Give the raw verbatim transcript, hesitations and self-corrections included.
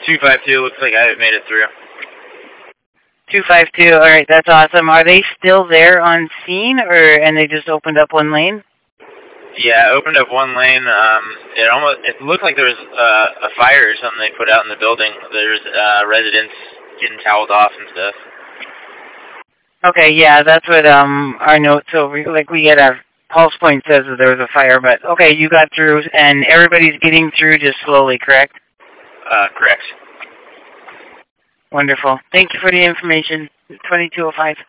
two five two, looks like I made it through. two five two, all right, that's awesome. Are they still there on scene, or and they just opened up one lane? Yeah, opened up one lane. Um, it almost it looked like there was uh, a fire or something they put out in the building. There's uh, residents getting toweled off and stuff. Okay, yeah, that's what um our notes. So we, like we get our pulse point says that there was a fire, but okay, you got through, and everybody's getting through just slowly, correct? Uh, correct. Wonderful. Thank you for the information. twenty-two oh five.